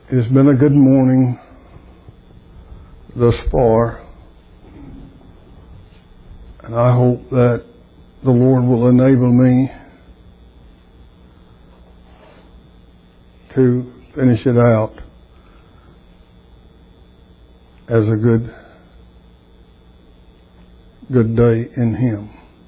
It has been a good morning thus far, and I hope that the Lord will enable me to finish it out as a good day in Him.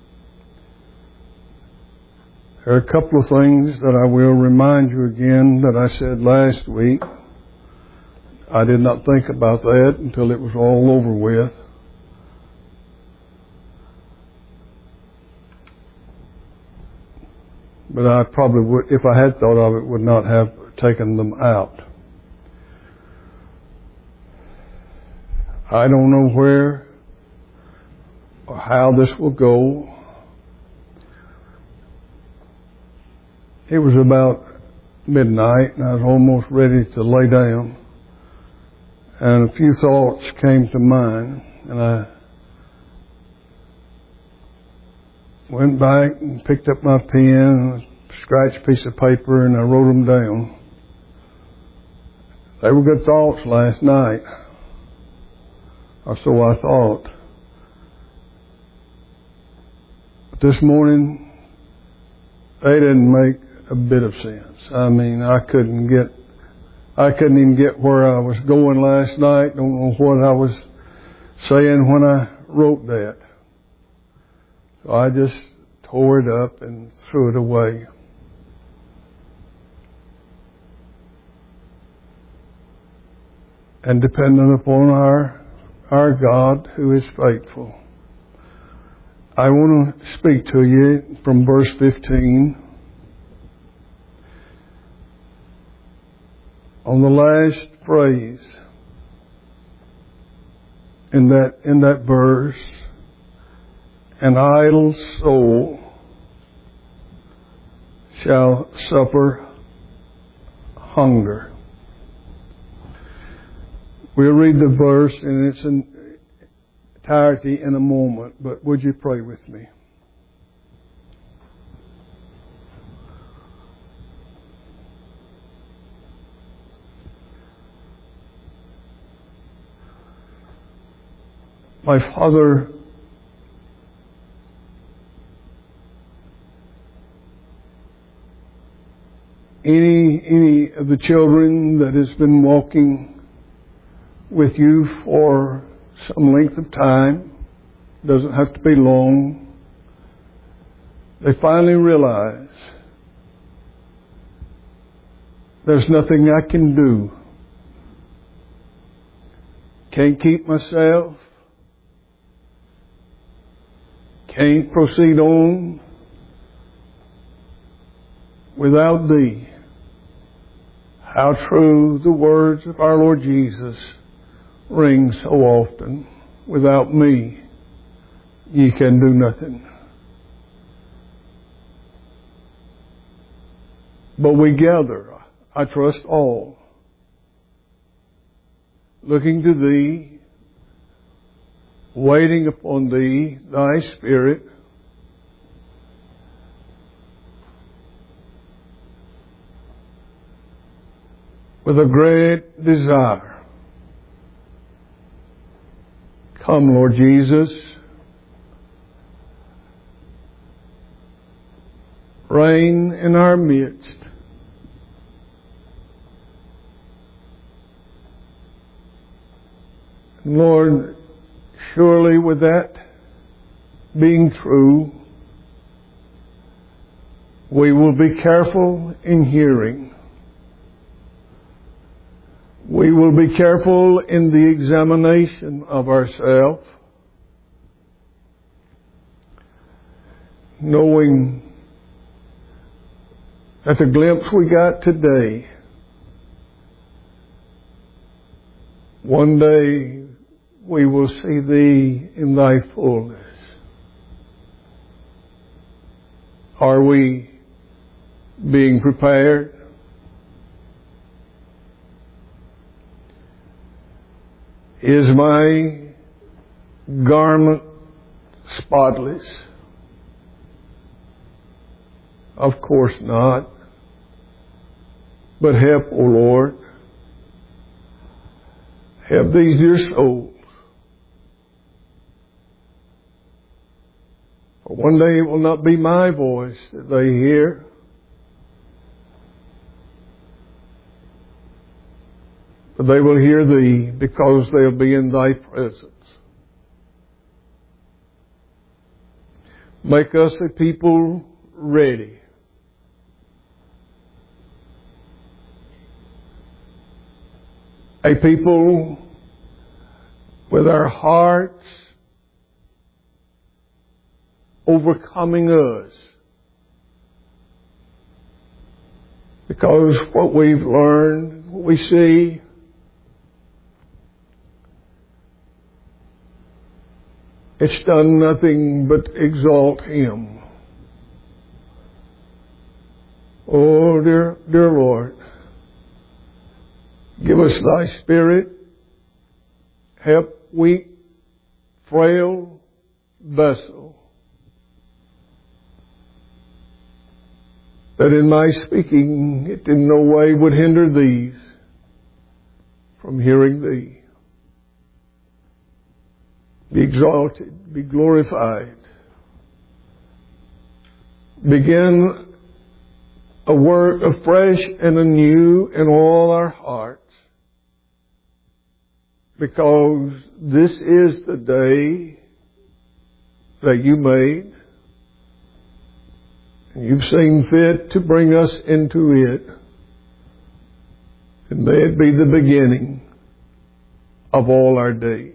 There are a couple of things that I will remind you again that I said last week. I did not think about that until it was all over with. But I probably would, if I had thought of it, would not have taken them out. I don't know where or how this will go. It was about midnight and I was almost ready to lay down. And a few thoughts came to mind, and I went back and picked up my pen, and scratched a piece of paper, and I wrote them down. They were good thoughts last night, or so I thought. But this morning, they didn't make a bit of sense. I mean, I couldn't even get where I was going last night. Don't know what I was saying when I wrote that. So I just tore it up and threw it away. And dependent upon our God who is faithful, I want to speak to you from verse 15. On the last phrase in that verse, an idle soul shall suffer hunger. We'll read the verse in its entirety in a moment, but would you pray with me? My Father, any of the children that has been walking with you for some length of time, doesn't have to be long, they finally realize there's nothing I can do. Can't keep myself. Can't proceed on without Thee. How true the words of our Lord Jesus ring so often. Without me, ye can do nothing. But we gather, I trust all, looking to Thee, waiting upon Thee, Thy Spirit, with a great desire. Come, Lord Jesus, reign in our midst. Lord, surely with that being true, we will be careful in hearing. We will be careful in the examination of ourselves, knowing that the glimpse we got today, one day we will see Thee in Thy fullness. Are we being prepared? Is my garment spotless? Of course not. But help, O Lord, Help these dear souls. For one day it will not be my voice that they hear, but they will hear Thee because they'll be in Thy presence. Make us a people ready. A people with our hearts overcoming us. Because what we've learned, what we see, it's done nothing but exalt Him. Oh, dear Lord, give us Thy Spirit. Help weak, frail vessel, that in my speaking it in no way would hinder these from hearing Thee. Be exalted, be glorified. Begin a work afresh and anew in all our hearts, because this is the day that You made, and You've seen fit to bring us into it. And may it be the beginning of all our days.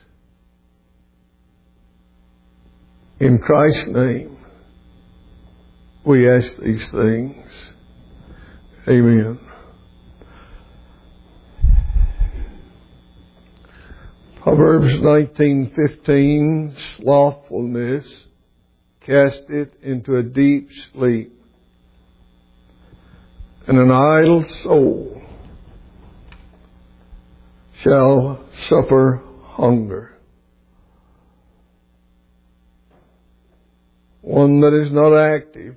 In Christ's name, we ask these things. Amen. Proverbs 19:15, slothfulness casteth into a deep sleep, and an idle soul shall suffer hunger. One that is not active,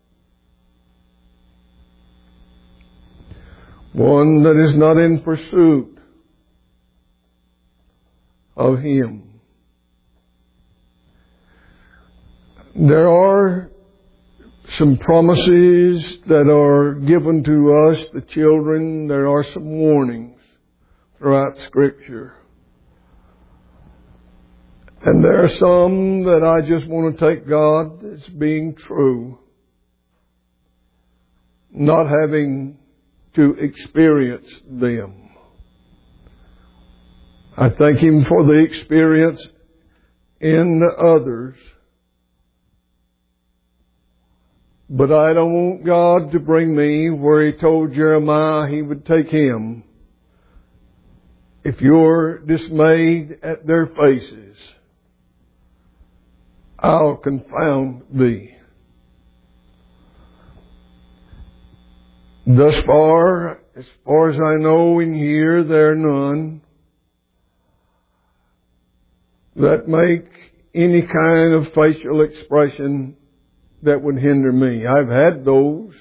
one that is not in pursuit of Him. There are some promises that are given to us, the children. There are some warnings throughout Scripture. And there are some that I just want to take God as being true, not having to experience them. I thank Him for the experience in the others. But I don't want God to bring me where He told Jeremiah He would take him. If you're dismayed at their faces, I'll confound thee. Thus far as I know and hear, there are none that make any kind of facial expression that would hinder me. I've had those.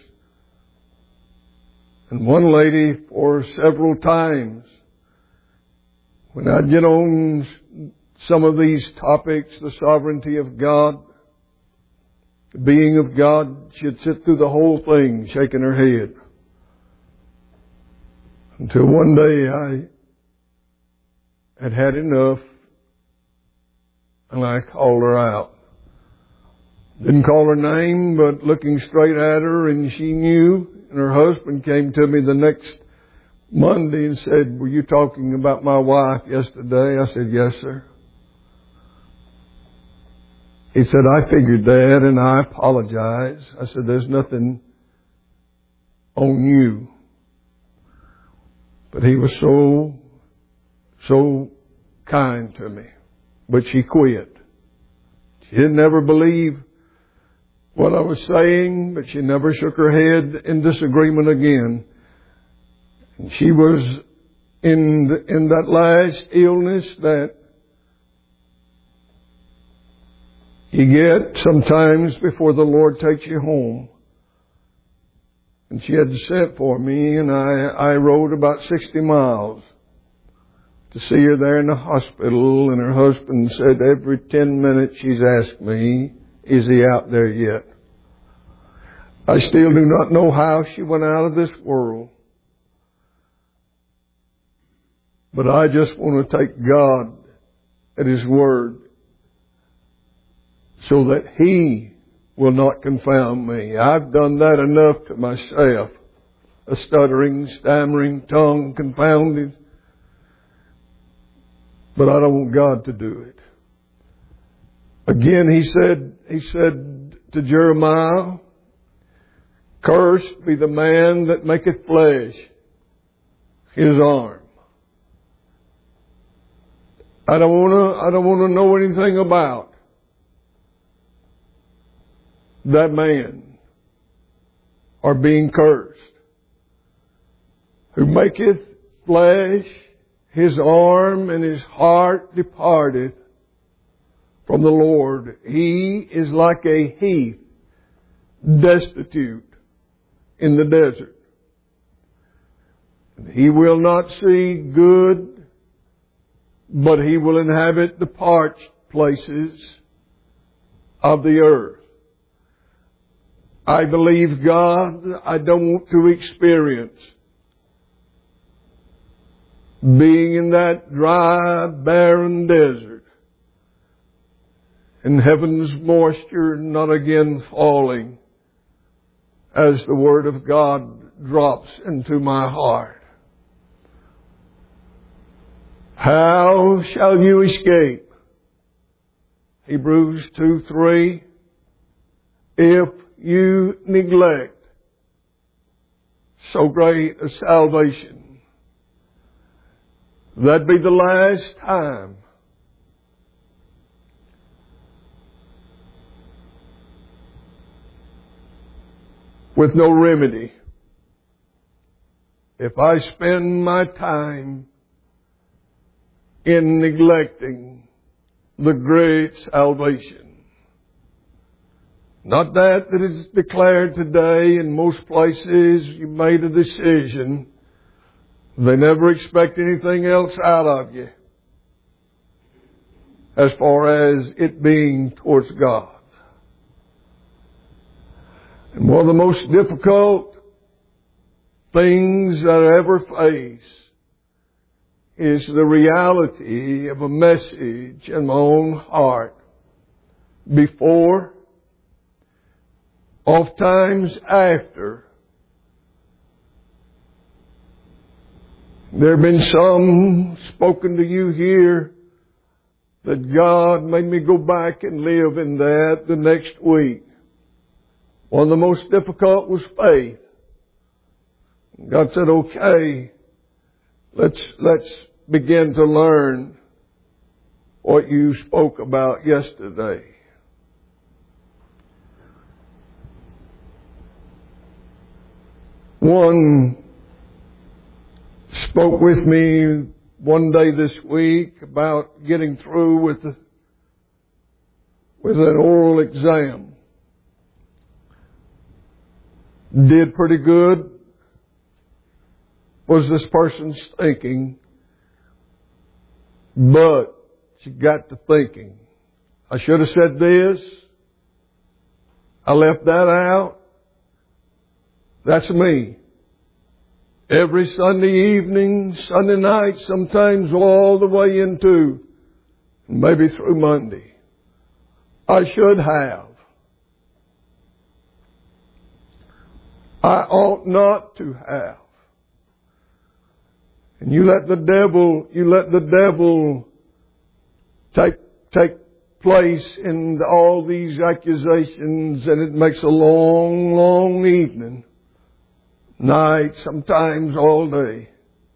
And one lady for several times, when I'd get on some of these topics, the sovereignty of God, the being of God, she'd sit through the whole thing shaking her head. Until one day I had had enough and I called her out. Didn't call her name, but looking straight at her, and she knew. And her husband came to me the next Monday and said, "Were you talking about my wife yesterday?" I said, "Yes, sir." He said, "I figured that, and I apologize." I said, "There's nothing on you." But he was so kind to me. But she quit. She didn't ever believe what I was saying, but she never shook her head in disagreement again. And she was in that last illness that you get sometimes before the Lord takes you home. And she had to send for me, and I rode about 60 miles to see her there in the hospital, and her husband said every 10 minutes she's asked me, is he out there yet? I still do not know how she went out of this world. But I just want to take God at His word so that He will not confound me. I've done that enough to myself. A stuttering, stammering tongue, confounded. But I don't want God to do it. Again, He said to Jeremiah, cursed be the man that maketh flesh his arm. I don't want to know anything about that man or being cursed, who maketh flesh his arm and his heart departeth from the Lord. He is like a heath destitute in the desert. He will not see good, but he will inhabit the parched places of the earth. I believe God, I don't want to experience being in that dry, barren desert, and heaven's moisture not again falling as the Word of God drops into my heart. How shall you escape? Hebrews 2:3. If you neglect so great a salvation, that be the last time with no remedy. If I spend my time in neglecting the great salvation, not that is declared today. In most places you made a decision. They never expect anything else out of you as far as it being towards God. And one of the most difficult things that I ever face is the reality of a message in my own heart before, oftentimes after, there have been some spoken to you here that God made me go back and live in that the next week. One of the most difficult was faith. God said, okay, let's begin to learn what you spoke about yesterday. One spoke with me one day this week about getting through with an oral exam. Did pretty good, was this person's thinking, but she got to thinking, I should have said this, I left that out. That's me. Every Sunday evening, Sunday night, sometimes all the way into, maybe through Monday. I should have. I ought not to have. And you let the devil take place in all these accusations, and it makes a long, long evening. Night, sometimes all day.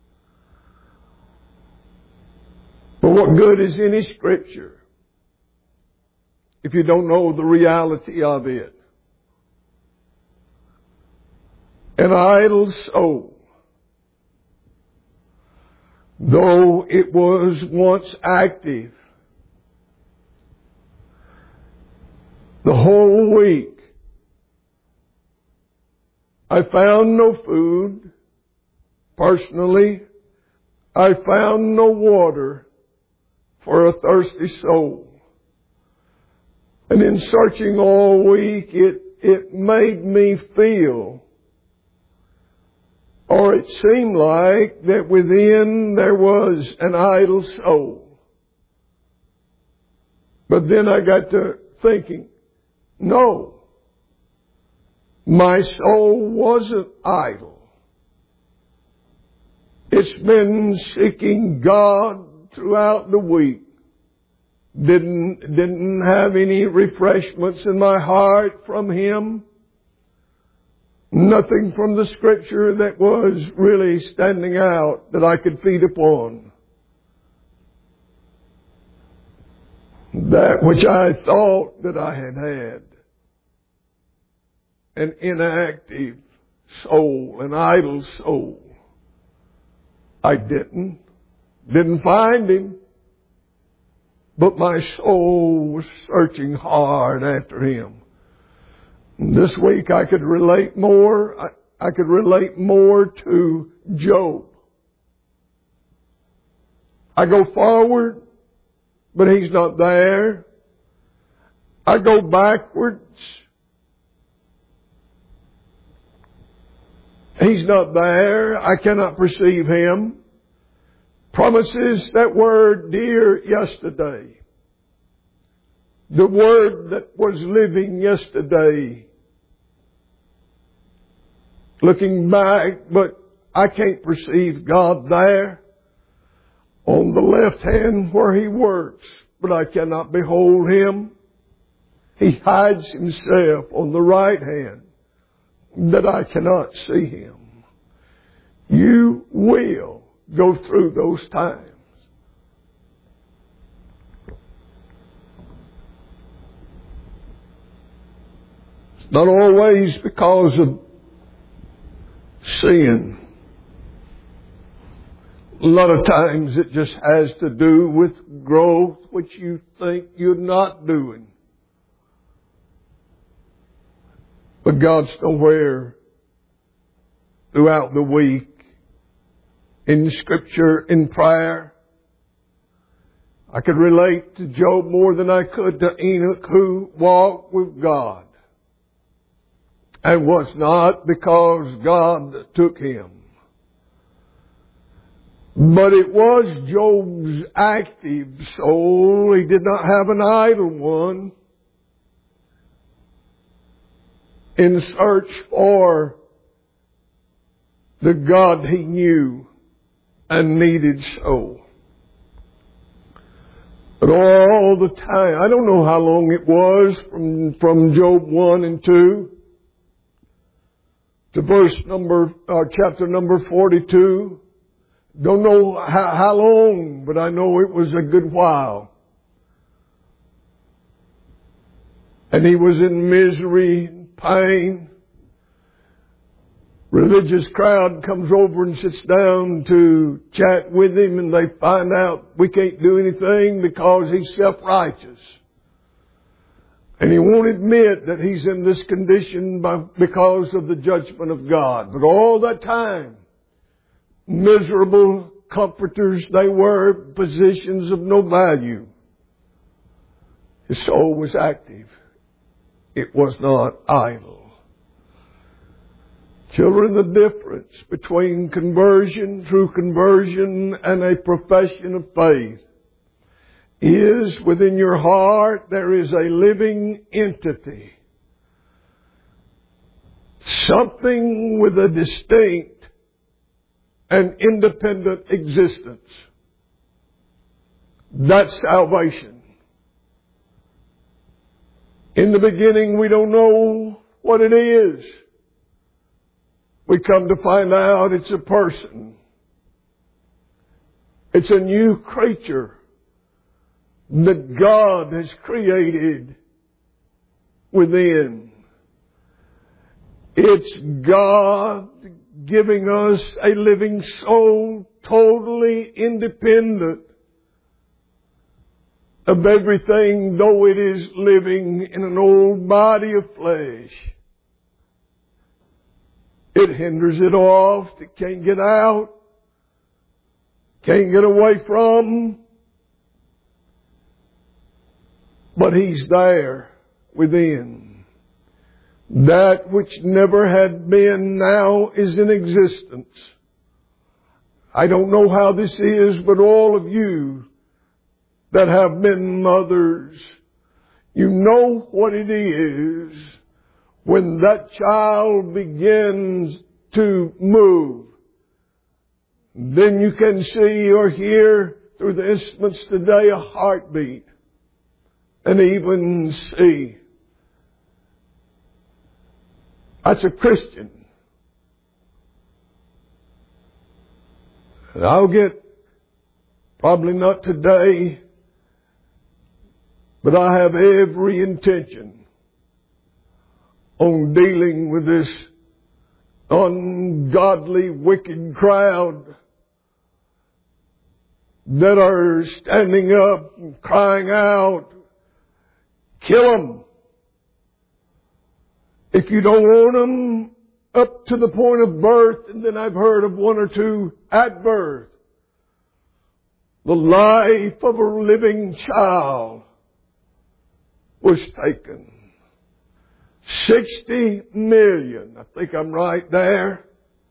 But what good is any Scripture if you don't know the reality of it? An idle soul, though it was once active, the whole week I found no food. Personally, I found no water for a thirsty soul. And in searching all week, it made me feel, or it seemed like, that within there was an idle soul. But then I got to thinking, no, my soul wasn't idle. It's been seeking God throughout the week. Didn't have any refreshments in my heart from Him. Nothing from the Scripture that was really standing out that I could feed upon. That which I thought that I had. An inactive soul, an idle soul. I didn't find Him. But my soul was searching hard after Him. This week I could relate more. I could relate more to Job. I go forward, but He's not there. I go backwards. He's not there. I cannot perceive Him. Promises that were dear yesterday. The Word that was living yesterday. Looking back, but I can't perceive God there. On the left hand where He works, but I cannot behold Him. He hides Himself on the right hand, that I cannot see Him. You will go through those times. It's not always because of sin. A lot of times it just has to do with growth which you think you're not doing. But God's nowhere throughout the week, in Scripture, in prayer. I could relate to Job more than I could to Enoch, who walked with God. And was not because God took him. But it was Job's active soul. He did not have an idle one. In search for the God he knew and needed so. But all the time, I don't know how long it was from Job 1 and 2 to chapter number 42. Don't know how long, but I know it was a good while. And he was in misery and pain. Religious crowd comes over and sits down to chat with him, and they find out we can't do anything because he's self-righteous. And he won't admit that he's in this condition because of the judgment of God. But all that time, miserable comforters they were, positions of no value. His soul was active. It was not idle. Children, the difference between conversion, true conversion, and a profession of faith is within your heart there is a living entity. Something with a distinct and independent existence. That's salvation. In the beginning, we don't know what it is. We come to find out it's a person. It's a new creature that God has created within. It's God giving us a living soul totally independent of everything, though it is living in an old body of flesh. It hinders it off. It can't get out. can't get away from, but He's there within. That which never had been now is in existence. I don't know how this is, but all of you that have been mothers, you know what it is when that child begins to move. Then you can see or hear through the instruments today a heartbeat, and even see. That's a Christian. And I'll get, probably not today, but I have every intention on dealing with this ungodly, wicked crowd that are standing up and crying out, kill them. If you don't want them up to the point of birth, and then I've heard of one or two at birth, the life of a living child was taken. 60 million. I think I'm right there.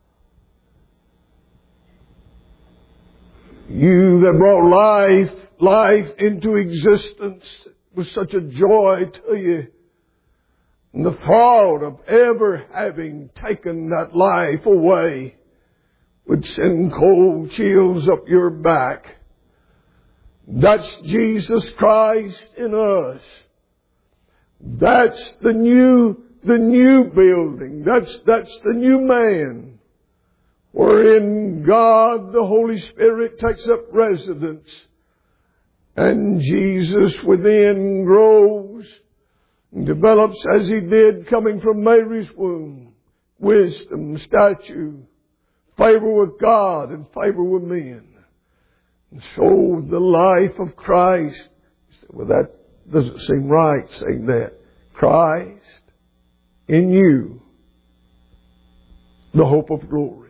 You that brought life into existence was such a joy to you. And the thought of ever having taken that life away would send cold chills up your back. That's Jesus Christ in us. That's the new building. That's the new man, wherein God, the Holy Spirit, takes up residence, and Jesus within grows and develops as He did coming from Mary's womb. Wisdom, stature, favor with God and favor with men. And so the life of Christ, you say, well, that doesn't seem right saying that. Christ in you, the hope of glory.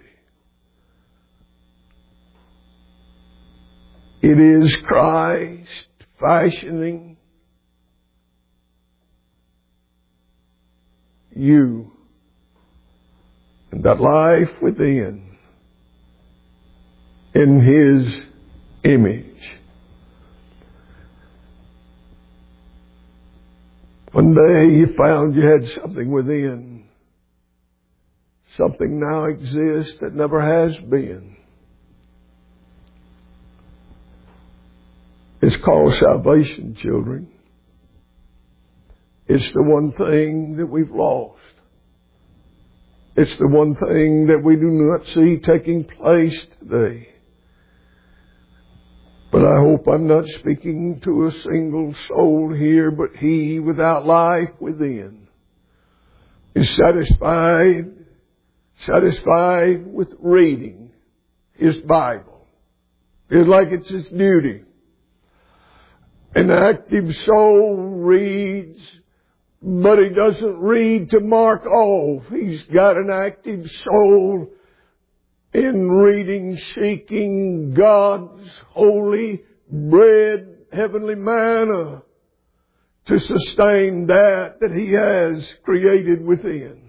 It is Christ fashioning you and that life within in His image. One day you found you had something within. Something now exists that never has been. It's called salvation, children. It's the one thing that we've lost. It's the one thing that we do not see taking place today. But I hope I'm not speaking to a single soul here, but he without life within is satisfied with reading his Bible. Feels like it's his duty. An active soul reads, but he doesn't read to mark off. He's got an active soul in reading, seeking God's holy bread, heavenly manna, to sustain that He has created within.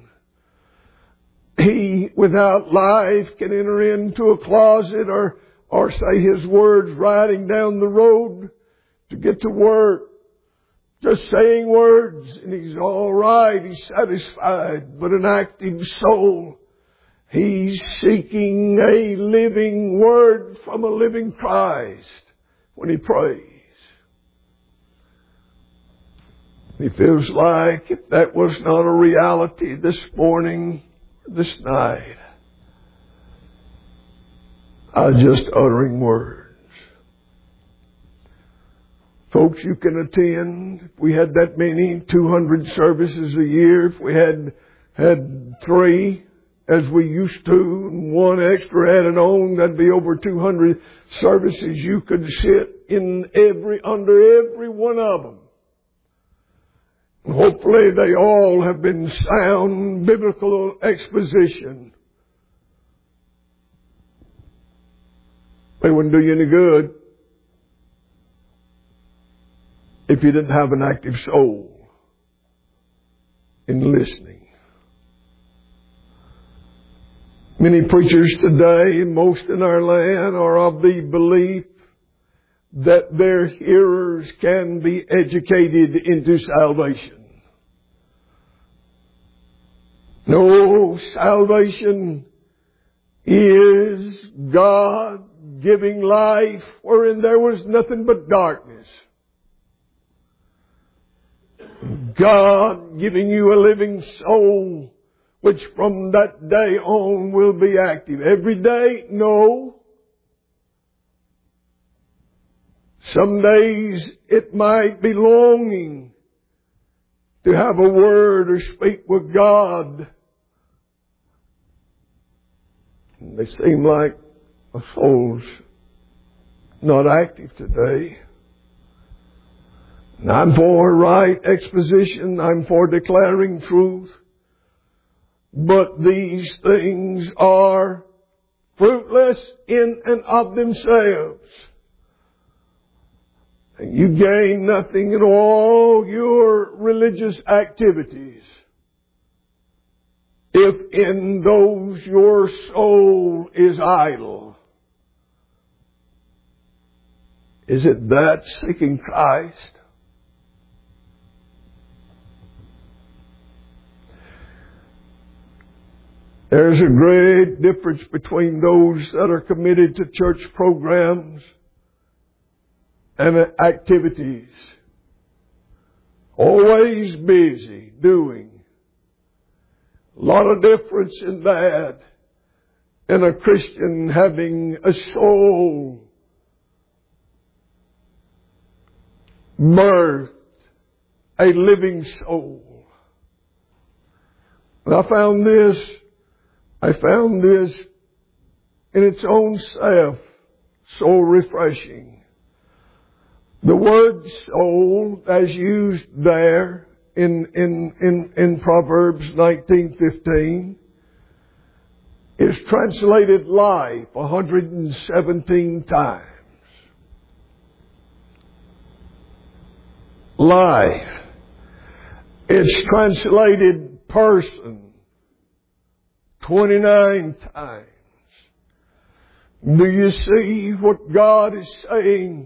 He, without life, can enter into a closet or say his words riding down the road to get to work. Just saying words, and he's all right, he's satisfied. But an active soul, he's seeking a living word from a living Christ when he prays. He feels like if that was not a reality this morning, this night, I'm just uttering words. Folks, you can attend. If we had that many, 200 services a year. If we had 3, as we used to, and 1 extra added on, that'd be over 200 services. You could sit under every one of them. And hopefully they all have been sound biblical exposition. They wouldn't do you any good if you didn't have an active soul in listening. Many preachers today, most in our land, are of the belief that their hearers can be educated into salvation. No, salvation is God giving life wherein there was nothing but darkness. God giving you a living soul, which from that day on will be active. Every day? No. Some days it might be longing to have a word or speak with God. They seem like a soul's not active today. And I'm for right exposition. I'm for declaring truth. But these things are fruitless in and of themselves. And you gain nothing in all your religious activities if in those your soul is idle. Is it that seeking Christ? There's a great difference between those that are committed to church programs and activities. Always busy doing. A lot of difference in that. And a Christian having a soul birthed, a living soul. And I found this in its own self so refreshing. The word soul, as used there in Proverbs 19:15, is translated life 117 times. Life. It's translated person 29 times. Do you see what God is saying?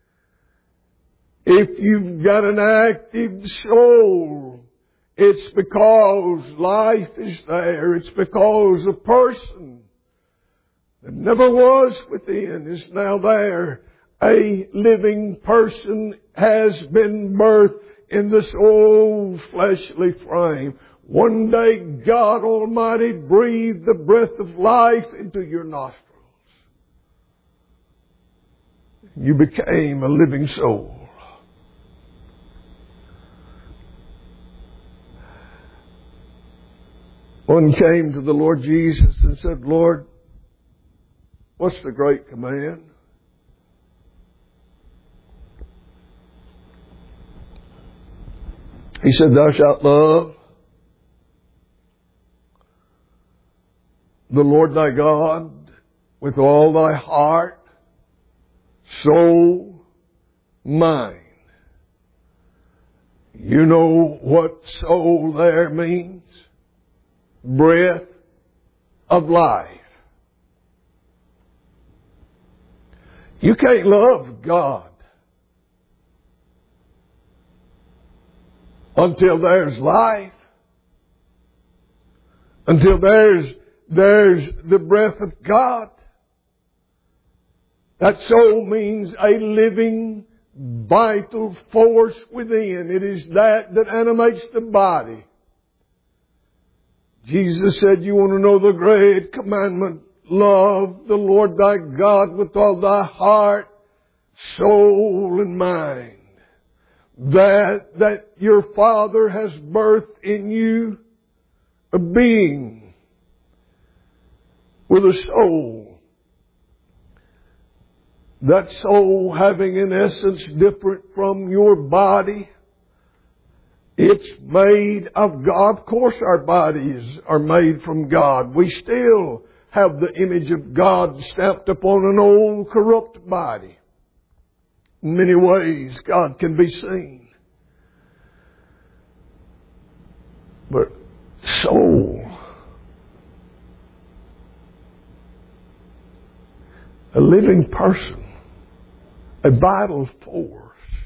If you've got an active soul, it's because life is there. It's because a person that never was within is now there. A living person has been birthed in this old fleshly frame. One day God Almighty breathed the breath of life into your nostrils. You became a living soul. One came to the Lord Jesus and said, Lord, what's the great command? He said, thou shalt love the Lord thy God with all thy heart, soul, mind. You know what soul there means? Breath of life. You can't love God until there's life, until there's the breath of God. That soul means a living, vital force within. It is that animates the body. Jesus said, you want to know the great commandment? Love the Lord thy God with all thy heart, soul, and mind. That your Father has birthed in you a being with a soul. That soul having in essence different from your body. It's made of God. Of course our bodies are made from God. We still have the image of God stamped upon an old corrupt body. In many ways, God can be seen. But soul, a living person, a vital force.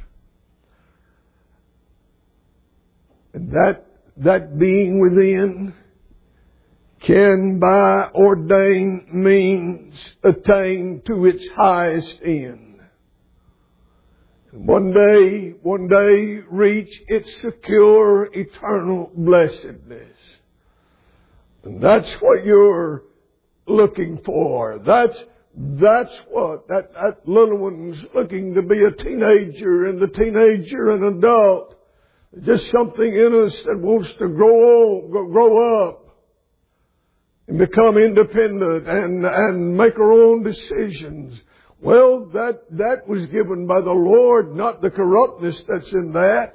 And that being within can by ordained means attain to its highest end. And one day reach its secure eternal blessedness. And that's what you're looking for. That's what that little one's looking to be, a teenager, and the teenager an adult. Just something in us that wants to grow up and become independent and make our own decisions. Well, that was given by the Lord, not the corruptness that's in that.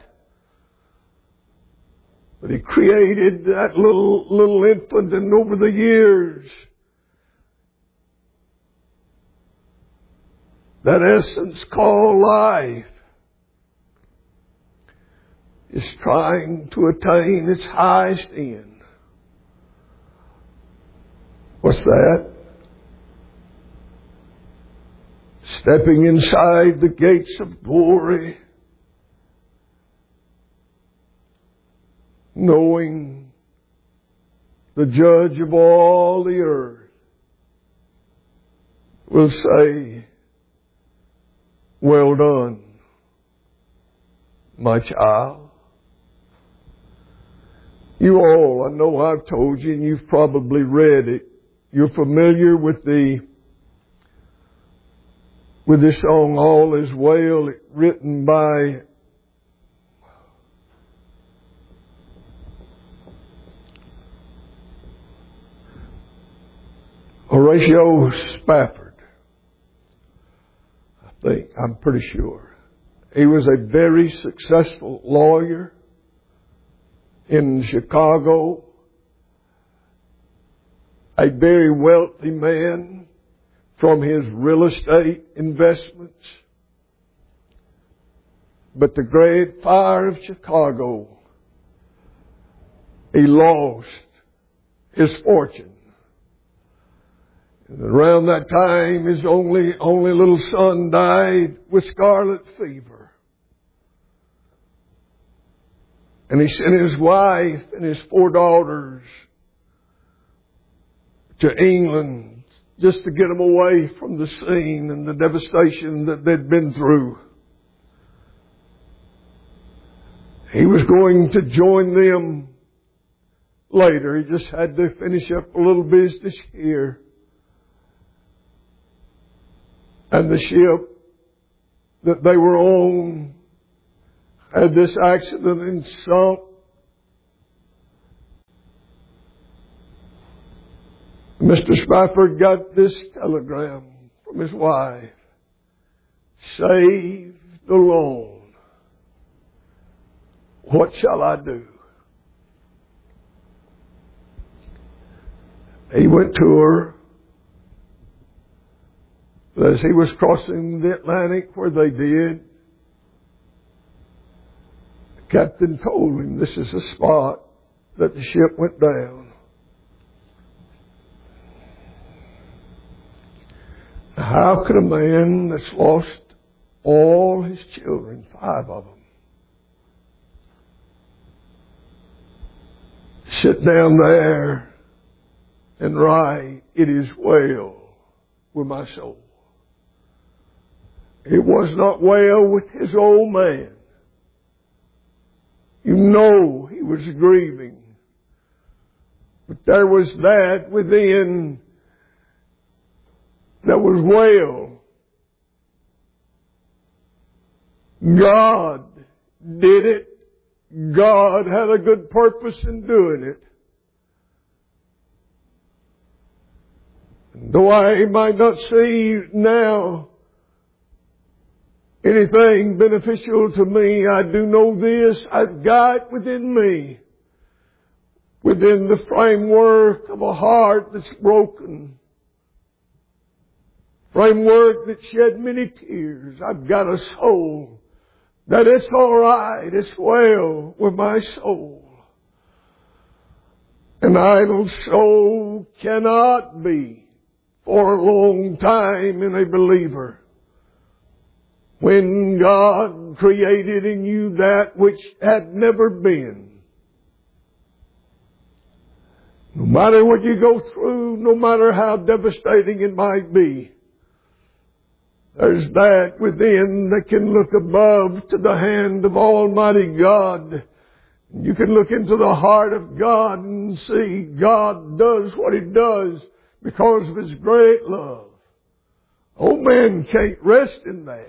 But He created that little infant, and over the years, that essence called life is trying to attain its highest end. What's that? Stepping inside the gates of glory, knowing the Judge of all the earth will say, "Well done, my child." You all, I know I've told you, and you've probably read it. You're familiar with the song "All Is Well," written by Horatio Spafford. I'm pretty sure. He was a very successful lawyer in Chicago, a very wealthy man from his real estate investments. But the great fire of Chicago, he lost his fortune. And around that time, his only little son died with scarlet fever. And he sent his wife and his 4 daughters to England just to get them away from the scene and the devastation that they'd been through. He was going to join them later. He just had to finish up a little business here. And the ship that they were on had this accident and sunk. Mr. Spafford got this telegram from his wife: "Saved alone. What shall I do?" He went to her. As he was crossing the Atlantic, where they did, the captain told him, "This is the spot that the ship went down." How could a man that's lost all his children, 5 of them, sit down there and write, "It is well with my soul"? It was not well with his old man. You know he was grieving. But there was that within that was well. God did it. God had a good purpose in doing it. And though I might not see now anything beneficial to me, I do know this: I've got within me, within the framework of a heart that's broken, framework that shed many tears. I've got a soul that it's all right, it's well with my soul. An idle soul cannot be for a long time in a believer. When God created in you that which had never been, no matter what you go through, no matter how devastating it might be, there's that within that can look above to the hand of Almighty God. You can look into the heart of God and see God does what He does because of His great love. Oh, man can't rest in that.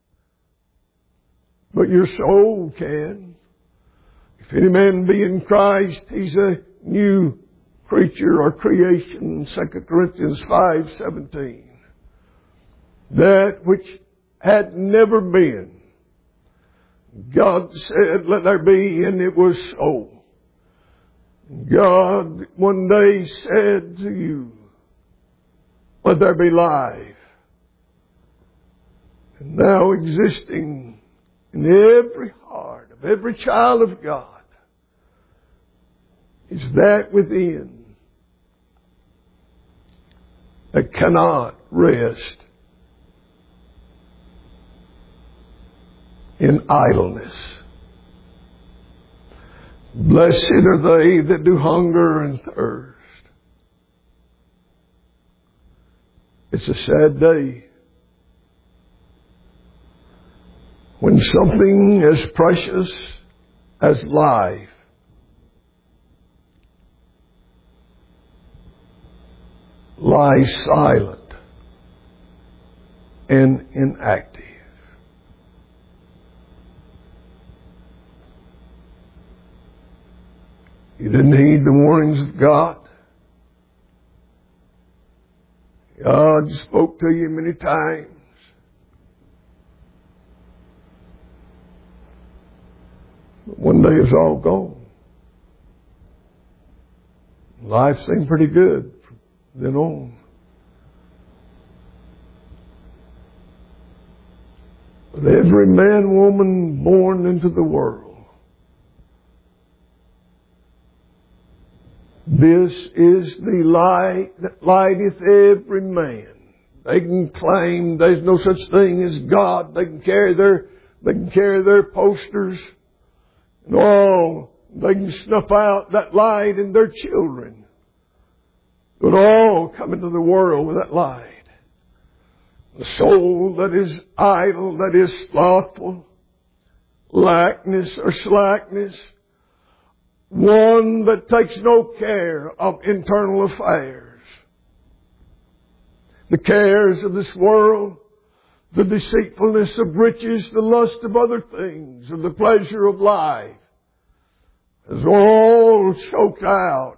But your soul can. If any man be in Christ, he's a new creature or creation. 2 Corinthians 5:17. That which had never been, God said, let there be, and it was so. God one day said to you, let there be life. And now existing in every heart of every child of God is that within that cannot rest in idleness. Blessed are they that do hunger and thirst. It's a sad day when something as precious as life lies silent and inactive. You didn't heed the warnings of God. God spoke to you many times. But one day it's all gone. Life seemed pretty good from then on. But every man, woman born into the world, this is the light that lighteth every man. They can claim there's no such thing as God. They can carry their posters and all. They can snuff out that light in their children. But all come into the world with that light. The soul that is idle, that is slothful, lackness or slackness, one that takes no care of internal affairs. The cares of this world, the deceitfulness of riches, the lust of other things, or the pleasure of life is all choked out.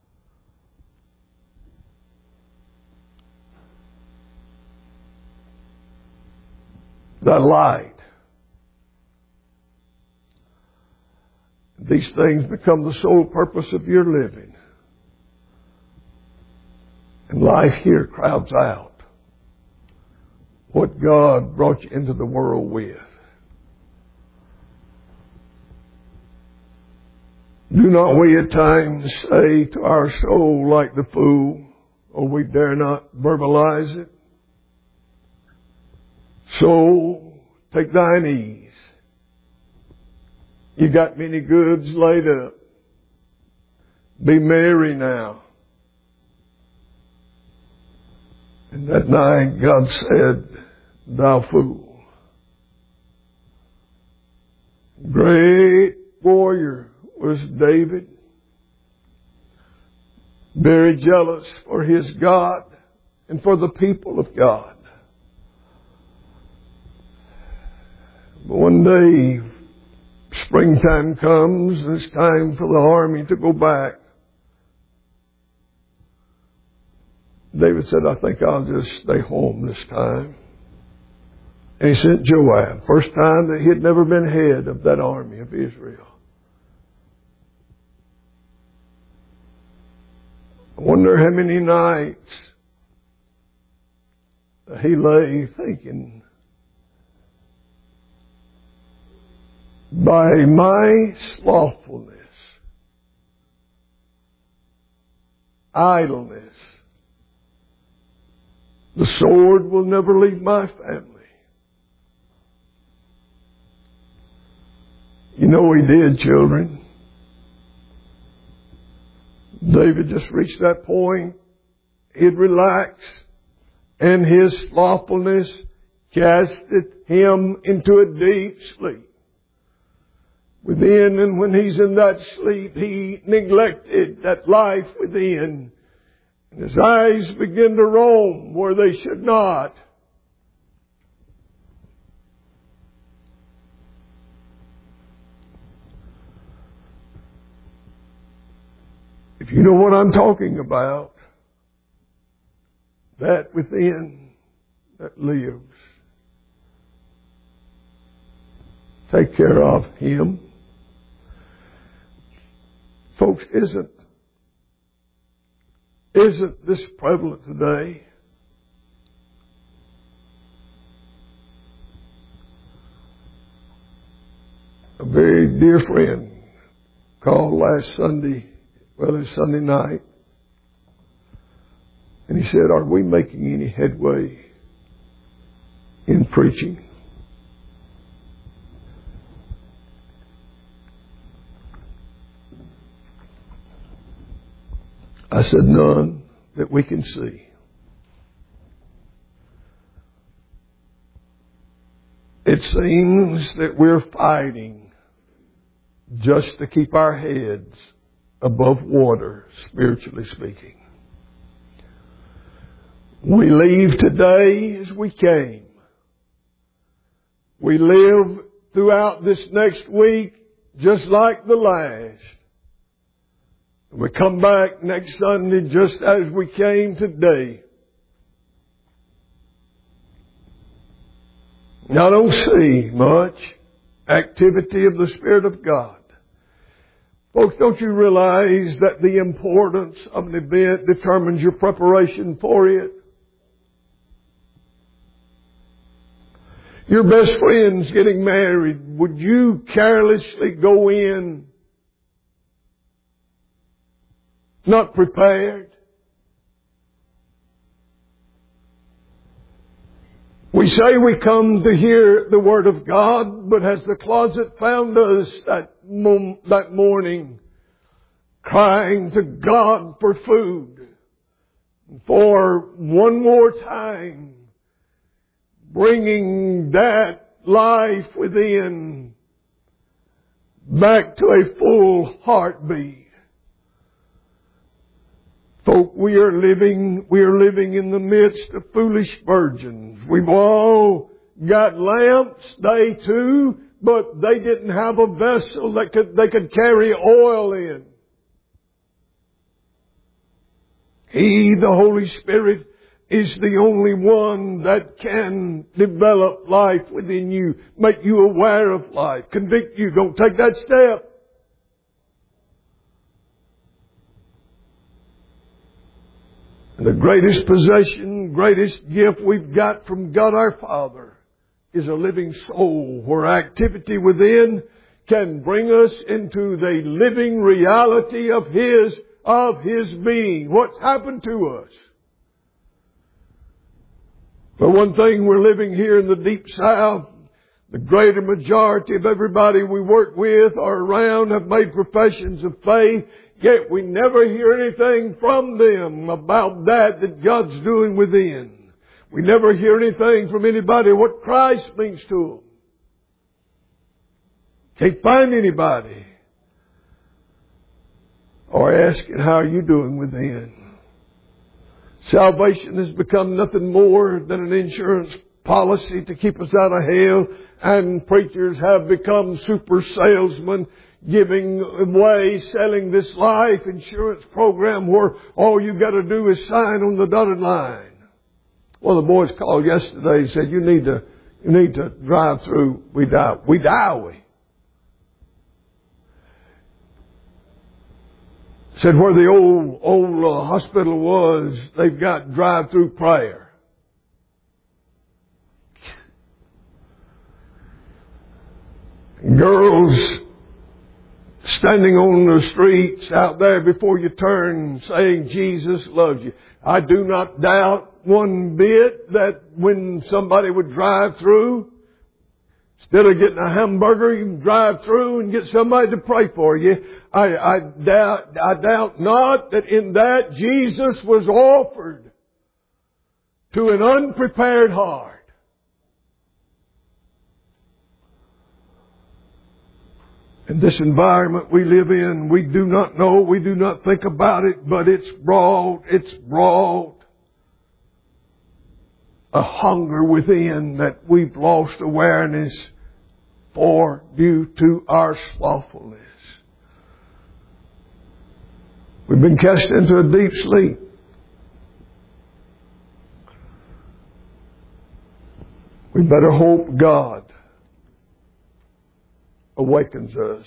That light. These things become the sole purpose of your living. And life here crowds out what God brought you into the world with. Do not we at times say to our soul like the fool, or we dare not verbalize it, soul, take thine ease. You got many goods laid up. Be merry now. And that night God said, thou fool. Great warrior was David. Very jealous for his God and for the people of God. But one day, springtime comes and it's time for the army to go back. David said, I think I'll just stay home this time. And he sent Joab. First time that he had never been head of that army of Israel. I wonder how many nights he lay thinking, by my slothfulness, idleness, the sword will never leave my family. You know he did, children. David just reached that point. He'd relax, and his slothfulness casted him into a deep sleep. Within, and when he's in that sleep, he neglected that life within. And his eyes begin to roam where they should not. If you know what I'm talking about, that within that lives, take care of him. Folks, isn't this prevalent today? A very dear friend called last Sunday, well, it was Sunday night, and he said, "Are we making any headway in preaching?" I said, "None that we can see." It seems that we're fighting just to keep our heads above water, spiritually speaking. We leave today as we came. We live throughout this next week just like the last. We come back next Sunday just as we came today. Now, I don't see much activity of the Spirit of God. Folks, don't you realize that the importance of an event determines your preparation for it? Your best friend's getting married. Would you carelessly go in not prepared? We say we come to hear the Word of God, but has the closet found us that morning crying to God for food, for one more time bringing that life within back to a full heartbeat? Folk, we are living in the midst of foolish virgins. We've all got lamps, they too, but they didn't have a vessel that they could carry oil in. He, the Holy Spirit, is the only one that can develop life within you, make you aware of life, convict you. Don't take that step. And the greatest possession, greatest gift we've got from God our Father is a living soul where activity within can bring us into the living reality of His being. What's happened to us? For one thing, we're living here in the Deep South. The greater majority of everybody we work with or around have made professions of faith. Yet we never hear anything from them about that God's doing within. We never hear anything from anybody what Christ means to them. Can't find anybody. Or asking, how are you doing within? Salvation has become nothing more than an insurance policy to keep us out of hell. And preachers have become super salesmen, giving away, selling this life insurance program where all you got to do is sign on the dotted line. One of the boys called yesterday and said, you need to drive through. We die, we. Said where the old hospital was, they've got drive-through prayer. Girls standing on the streets out there before you turn saying Jesus loves you. I do not doubt one bit that when somebody would drive through, instead of getting a hamburger, you can drive through and get somebody to pray for you. I doubt not that in that Jesus was offered to an unprepared heart. In this environment we live in, we do not know, we do not think about it, but it's brought a hunger within that we've lost awareness for due to our slothfulness. We've been cast into a deep sleep. We better hope God awakens us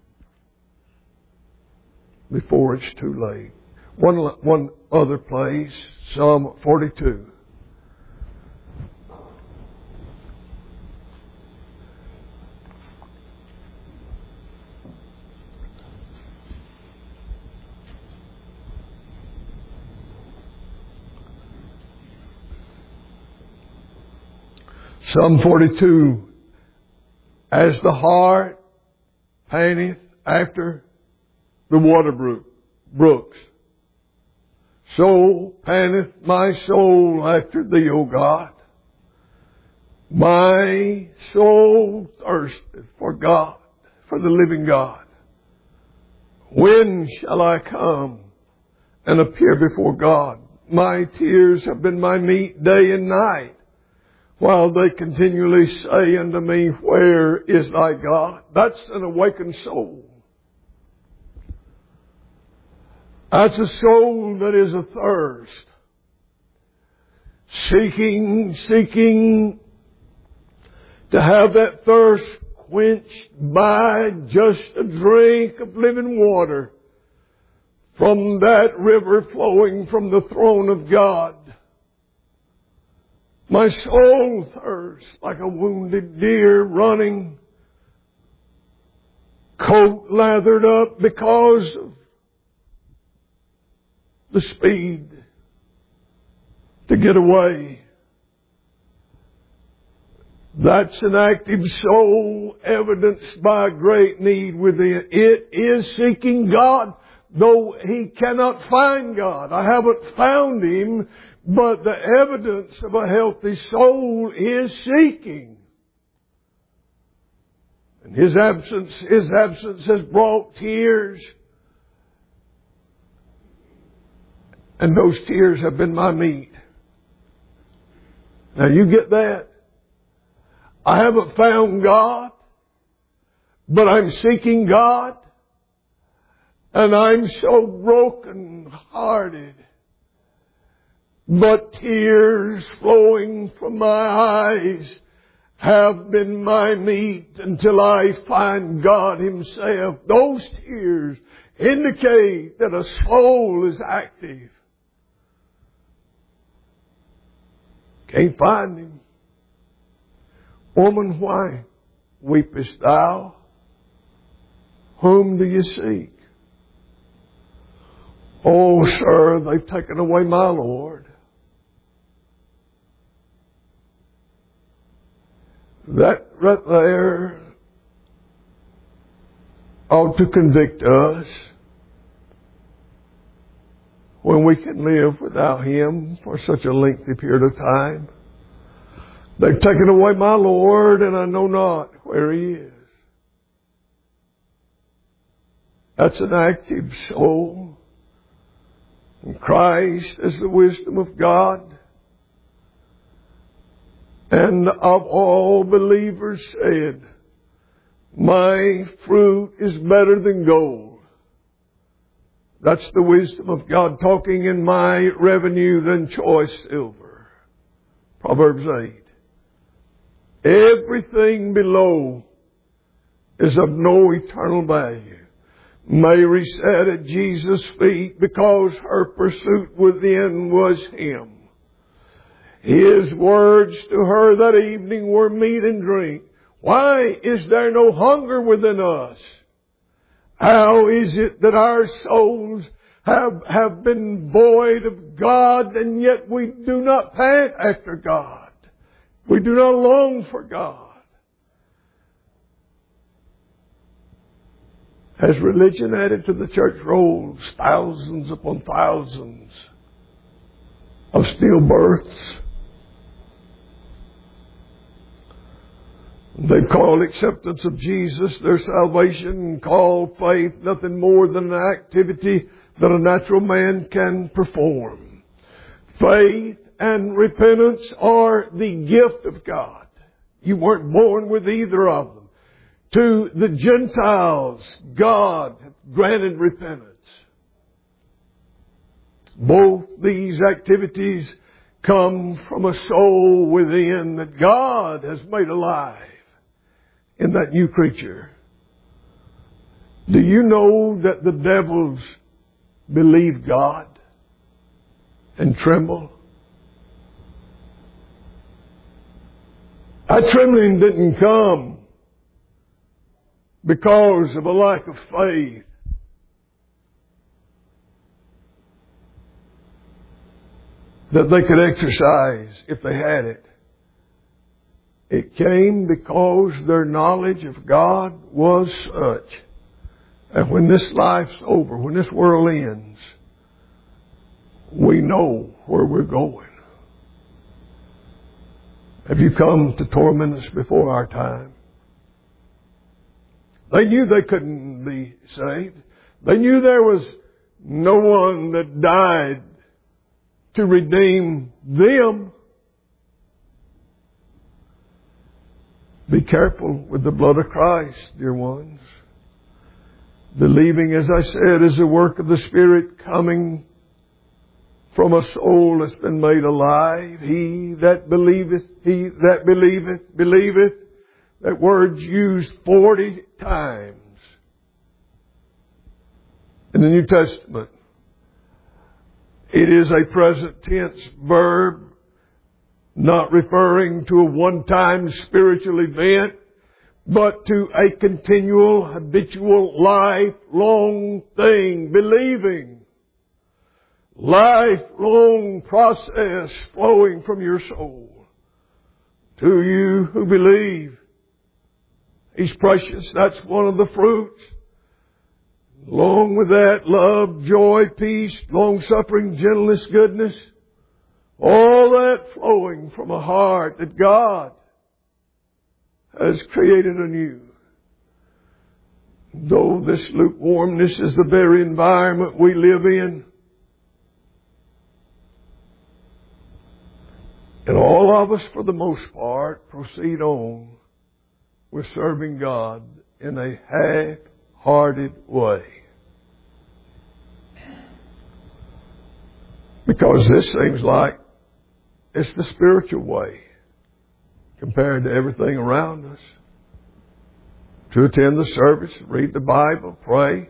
before it's too late. One other place, Psalm 42. Psalm 42. As the hart panteth after the water brooks, so panteth my soul after thee, O God. My soul thirsteth for God, for the living God. When shall I come and appear before God? My tears have been my meat day and night, while they continually say unto me, where is thy God? That's an awakened soul. That's a soul that is athirst. Seeking to have that thirst quenched by just a drink of living water from that river flowing from the throne of God. My soul thirsts like a wounded deer running, coat lathered up because of the speed to get away. That's an active soul evidenced by a great need within. It is seeking God, though he cannot find God. I haven't found Him. But the evidence of a healthy soul is seeking. And his absence has brought tears. And those tears have been my meat. Now you get that? I haven't found God, but I'm seeking God. And I'm so broken hearted. But tears flowing from my eyes have been my meat until I find God Himself. Those tears indicate that a soul is active. Can't find Him. Woman, why weepest thou? Whom do you seek? Oh, sir, they've taken away my Lord. That right there ought to convict us when we can live without Him for such a lengthy period of time. They've taken away my Lord, and I know not where He is. That's an active soul. And Christ is the wisdom of God. And of all believers said, my fruit is better than gold. That's the wisdom of God talking, in my revenue than choice silver. Proverbs 8. Everything below is of no eternal value. Mary sat at Jesus' feet because her pursuit within was Him. His words to her that evening were meat and drink. Why is there no hunger within us? How is it that our souls have been void of God, and yet we do not pant after God? We do not long for God. Has religion added to the church rolls thousands upon thousands of stillbirths? They call acceptance of Jesus their salvation and call faith nothing more than an activity that a natural man can perform. Faith and repentance are the gift of God. You weren't born with either of them. To the Gentiles, God hath granted repentance. Both these activities come from a soul within that God has made alive in that new creature. Do you know that the devils believe God and tremble? That trembling didn't come because of a lack of faith. That they could exercise if they had it. It came because their knowledge of God was such. And when this life's over, when this world ends, we know where we're going. Have you come to torment us before our time? They knew they couldn't be saved. They knew there was no one that died to redeem them. Be careful with the blood of Christ, dear ones. Believing, as I said, is the work of the Spirit coming from a soul that's been made alive. He that believeth, believeth. That word's used 40 times in the New Testament. It is a present tense verb, not referring to a one-time spiritual event, but to a continual, habitual, lifelong thing, believing. Lifelong process flowing from your soul to you who believe. He's precious. That's one of the fruits. Along with that, love, joy, peace, long-suffering, gentleness, goodness. All that flowing from a heart that God has created anew. Though this lukewarmness is the very environment we live in, and all of us, for the most part, proceed on with serving God in a half-hearted way. Because this seems like it's the spiritual way compared to everything around us. To attend the service, read the Bible, pray.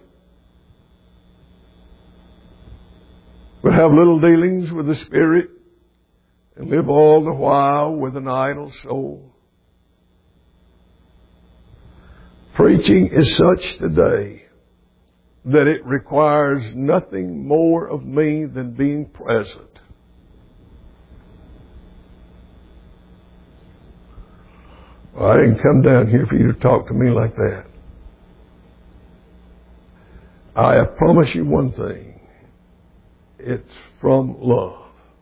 But have little dealings with the Spirit and live all the while with an idle soul. Preaching is such today that it requires nothing more of me than being present. Well, I didn't come down here for you to talk to me like that. I promise you one thing. It's from love.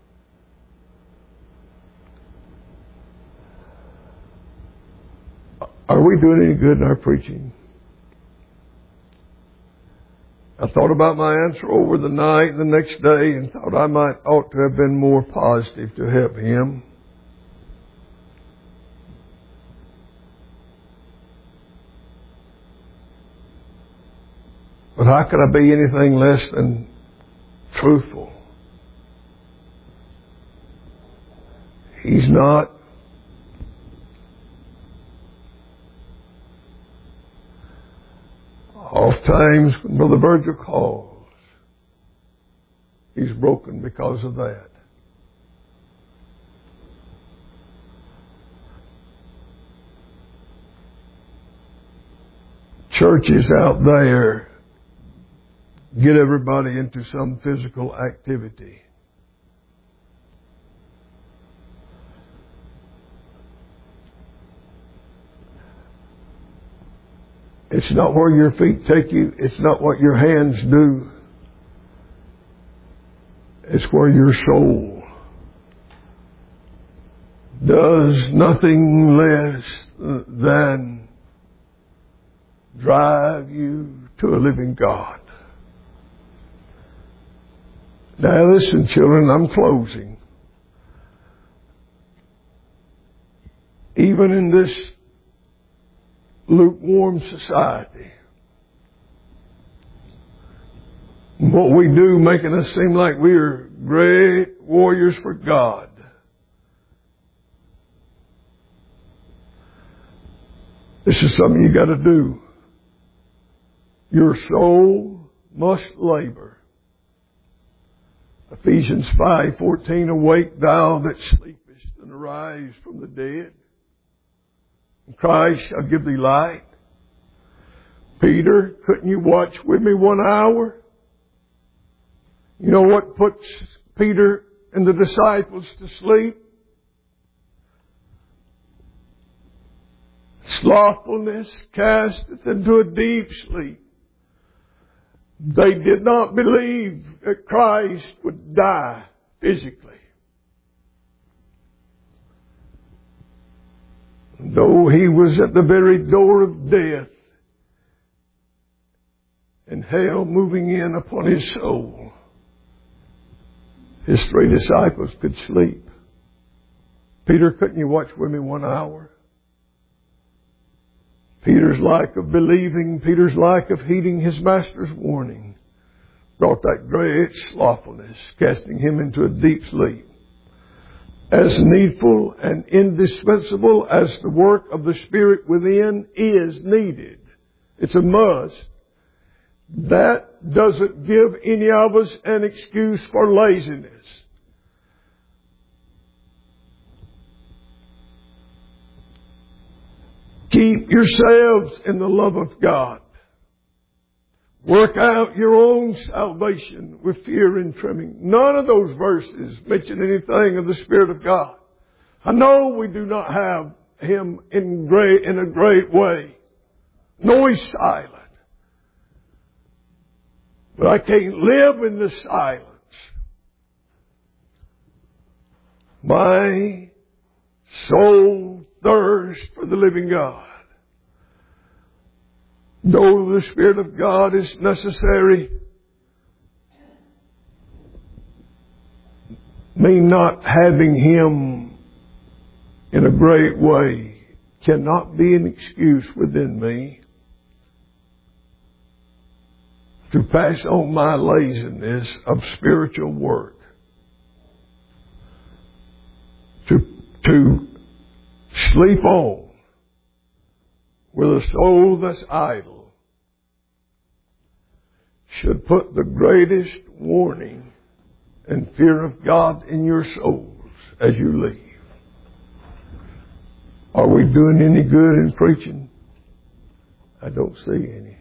Are we doing any good in our preaching? I thought about my answer over the night and the next day and thought I ought to have been more positive to help him. But how could I be anything less than truthful? He's not. Oftentimes, when Brother Virgil calls, he's broken because of that. churches out there get everybody into some physical activity. It's not where your feet take you. It's not what your hands do. It's where your soul does nothing less than drive you to a living God. Now listen, children, I'm closing. Even in this lukewarm society, what we do making us seem like we're great warriors for God. This is something you got to do. Your soul must labor. Ephesians 5:14, awake thou that sleepest, and arise from the dead. And Christ shall give thee light. Peter, couldn't you watch with me 1 hour? You know what puts Peter and the disciples to sleep? Slothfulness casteth into a deep sleep. They did not believe that Christ would die physically. Though he was at the very door of death and hell moving in upon his soul, his 3 disciples could sleep. Peter, couldn't you watch with me 1 hour? Peter's lack of believing, Peter's lack of heeding his master's warning brought that great slothfulness, casting him into a deep sleep. As needful and indispensable as the work of the Spirit within is needed, it's a must, that doesn't give any of us an excuse for laziness. Keep yourselves in the love of God. Work out your own salvation with fear and trembling. None of those verses mention anything of the Spirit of God. I know we do not have Him in a great way. No, He's silent. But I can't live in the silence. My soul thirsts for the living God. Though the Spirit of God is necessary, me not having Him in a great way cannot be an excuse within me to pass on my laziness of spiritual work, to sleep on with a soul that's idle, should put the greatest warning and fear of God in your souls as you leave. Are we doing any good in preaching? I don't see any.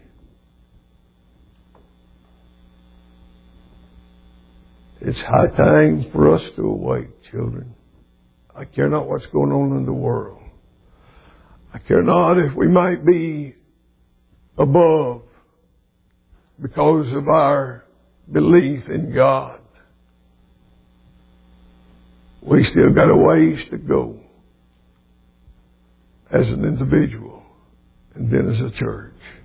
It's high time for us to awake, children. I care not what's going on in the world. I care not if we might be above because of our belief in God. We still got a ways to go as an individual and then as a church.